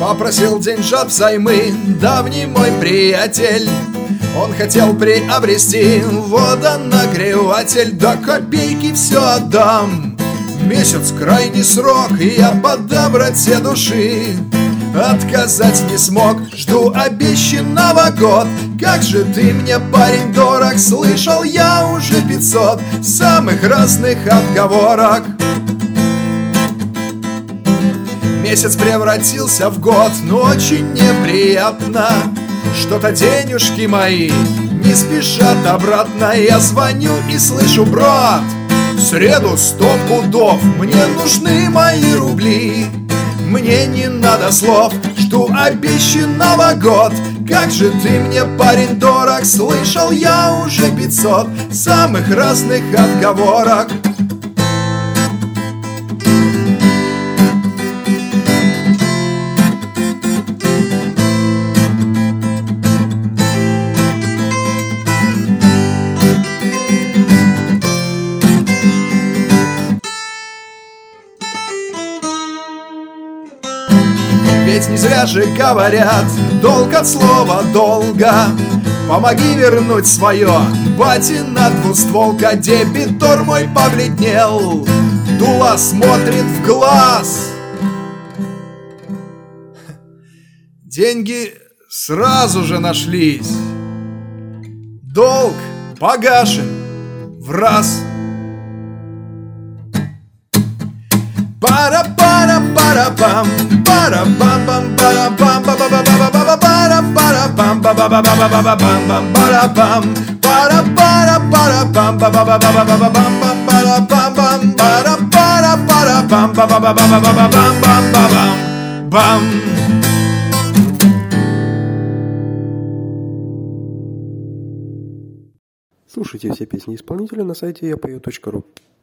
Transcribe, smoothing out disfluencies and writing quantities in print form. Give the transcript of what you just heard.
Попросил деньжат взаймы давний мой приятель. Он хотел приобрести водонагреватель. До копейки все отдам, месяц крайний срок, и я по доброте души отказать не смог. Жду обещанного год. Как же ты мне, парень, дорог, слышал я уже 500 самых разных отговорок. Месяц превратился в год, но очень неприятно. Что-то денежки мои не спешат обратно. Я звоню и слышу: брат, в среду 100 пудов, мне нужны мои рубли. Мне не надо слов, жду обещанного год. Как же ты мне, парень, дорог, слышал я уже 500 самых разных отговорок. Ведь не зря же говорят, долг от слова долга. Помоги вернуть свое, батина двустволка. Дебитор мой побледнел, дуло смотрит в глаз. Деньги сразу же нашлись, долг погашен в раз. Пара-пара-пара-пам, пара-пам-пам, пара-пам, пара-пам-пам, пара-пам, пара-пара-пара-пам, пара-пара-пара-пам. Слушайте все песни исполнителя на сайте yapeo.ru.